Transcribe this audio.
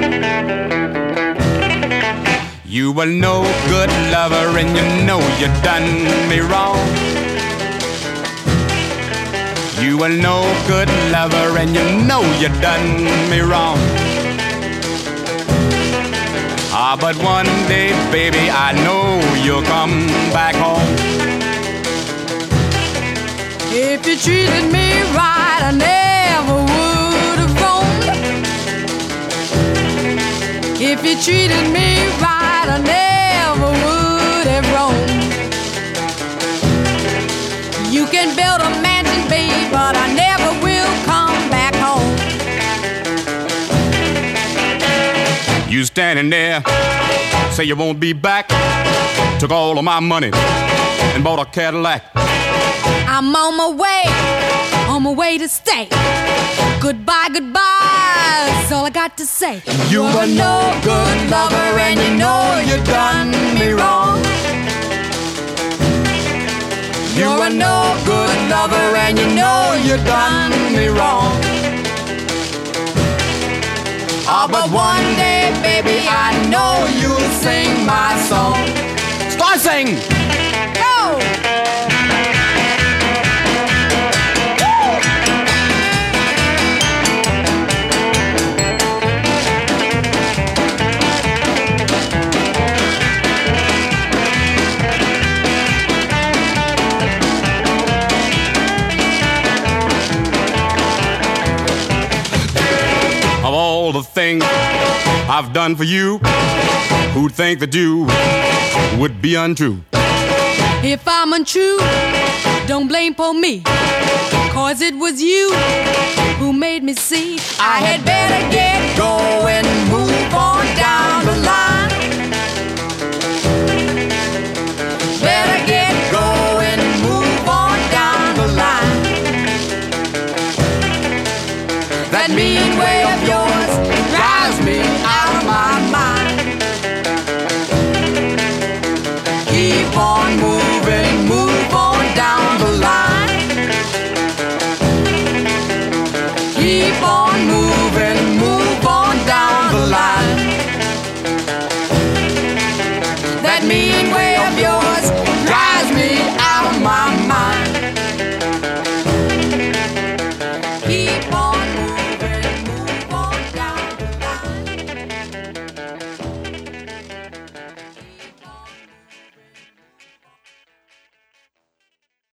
You were no good lover and you know you done me wrong. You were no good lover and you know you done me wrong. Ah, but one day, baby, I know you'll come back home. If you treated me right, I never would have roamed. If you treated me right, I never would have roamed. You can build a mansion, babe, but I never will come back home. You standing there, say you won't be back. Took all of my money and bought a Cadillac. I'm on my way to stay. Goodbye, goodbye, that's all I got to say. You were no good lover and you know you done me wrong. You were no good lover and you know you done me wrong. Ah, but one day, baby, I know you'll sing my song. Start singing! Go! Of all the things I've done for you, who'd think that you would be untrue? If I'm untrue, don't blame for me, 'cause it was you who made me see I had better get going, move on down the line. Better get going, move on down the line. That mean way of yours drives me out of my mind. Keep on moving, move on down the line. Keep